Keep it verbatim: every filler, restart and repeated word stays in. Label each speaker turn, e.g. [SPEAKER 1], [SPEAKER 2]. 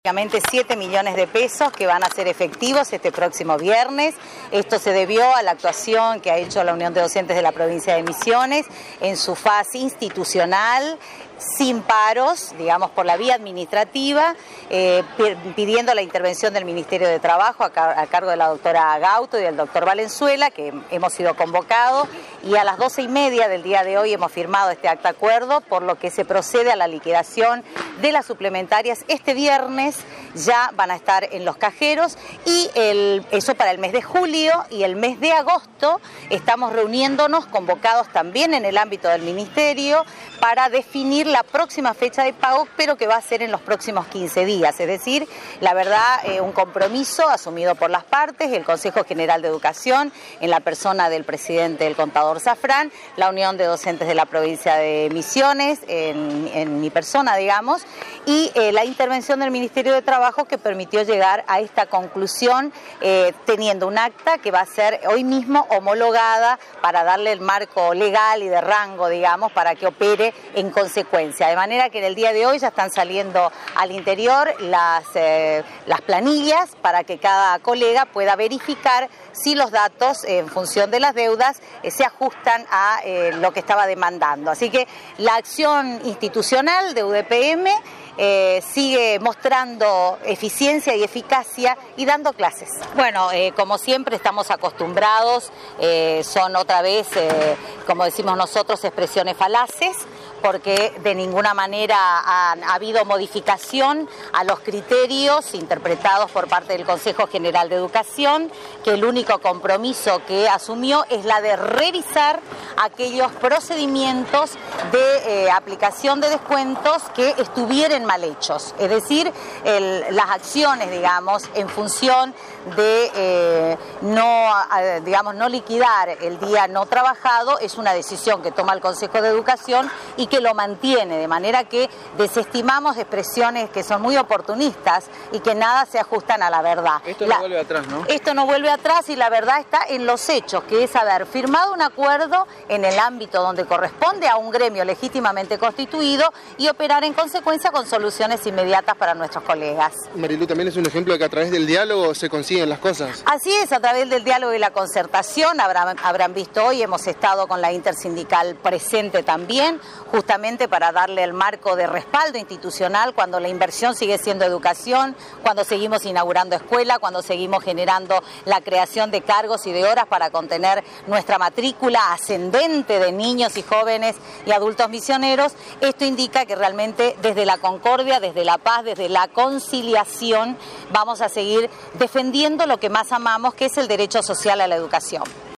[SPEAKER 1] Prácticamente siete millones de pesos que van a ser efectivos este próximo viernes. Esto se debió a la actuación que ha hecho la Unión de Docentes de la Provincia de Misiones en su fase institucional, sin paros, digamos por la vía administrativa, eh, pidiendo la intervención del Ministerio de Trabajo a, car a cargo de la doctora Gauto y del doctor Valenzuela, que hemos sido convocados, y a las doce y media del día de hoy hemos firmado este acta acuerdo, por lo que se procede a la liquidación de las suplementarias. Este viernes ya van a estar en los cajeros y el, eso para el mes de julio, y el mes de agosto estamos reuniéndonos, convocados también en el ámbito del Ministerio, para definir la próxima fecha de pago, pero que va a ser en los próximos quince días. Es decir, la verdad, eh, un compromiso asumido por las partes, el Consejo General de Educación, en la persona del presidente del contador Zafrán, la Unión de Docentes de la Provincia de Misiones, en, en mi persona, digamos, y eh, la intervención del Ministerio de Trabajo, que permitió llegar a esta conclusión, eh, teniendo un acta que va a ser hoy mismo homologada para darle el marco legal y de rango, digamos, para que opere en consecuencia. De manera que en el día de hoy ya están saliendo al interior las, eh, las planillas para que cada colega pueda verificar si los datos eh, en función de las deudas eh, se ajustan a eh, lo que estaba demandando. Así que la acción institucional de U D P M Eh, sigue mostrando eficiencia y eficacia y dando clases. Bueno, eh, como siempre estamos acostumbrados, eh, son otra vez, eh, como decimos nosotros, expresiones falaces, porque de ninguna manera ha, ha habido modificación a los criterios interpretados por parte del Consejo General de Educación, que el único compromiso que asumió es la de revisar aquellos procedimientos de eh, aplicación de descuentos que estuvieran mal hechos, es decir, el, las acciones, digamos, en función de eh, no, eh, digamos, no liquidar el día no trabajado, es una decisión que toma el Consejo de Educación y que lo mantiene, de manera que desestimamos expresiones que son muy oportunistas y que nada se ajustan a la verdad.
[SPEAKER 2] Esto
[SPEAKER 1] la,
[SPEAKER 2] no vuelve atrás, ¿no?
[SPEAKER 1] Esto no vuelve atrás, y la verdad está en los hechos, que es haber firmado un acuerdo en el ámbito donde corresponde a un gremio legítimamente constituido y operar en consecuencia con soluciones inmediatas para nuestros colegas.
[SPEAKER 2] Marilu, también es un ejemplo de que a través del diálogo se consiguen las cosas.
[SPEAKER 1] Así es, a través del diálogo y la concertación. Habrán, habrán visto hoy, hemos estado con la intersindical presente también, justamente para darle el marco de respaldo institucional cuando la inversión sigue siendo educación, cuando seguimos inaugurando escuela, cuando seguimos generando la creación de cargos y de horas para contener nuestra matrícula ascendente de niños y jóvenes y adultos misioneros. Esto indica que realmente desde la concordia, desde la paz, desde la conciliación, vamos a seguir defendiendo lo que más amamos, que es el derecho social a la educación.